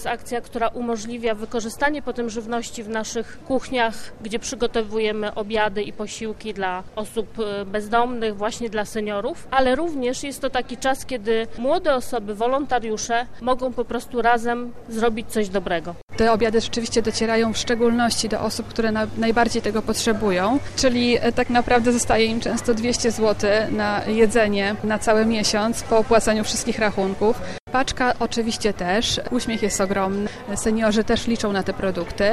jest akcja, która umożliwia wykorzystanie potem żywności w naszych kuchniach, gdzie przygotowujemy obiady i posiłki dla osób bezdomnych, właśnie dla seniorów, ale również jest to taki czas, kiedy młode osoby, wolontariusze mogą po prostu razem zrobić coś dobrego. Te obiady rzeczywiście docierają w szczególności do osób, które najbardziej tego potrzebują, czyli tak naprawdę zostaje im często 200 zł na jedzenie na cały miesiąc po opłacaniu wszystkich rachunków. Paczka oczywiście też, uśmiech jest ogromny, seniorzy też liczą na te produkty.